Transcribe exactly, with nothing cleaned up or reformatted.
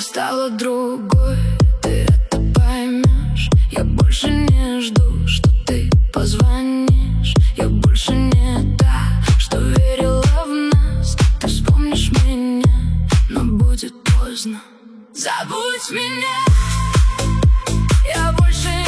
стала другой, ты это поймешь. Я больше не жду, что ты позвонишь. Я больше не та, что верила в нас. Ты вспомнишь меня, но будет поздно. Забудь меня, я больше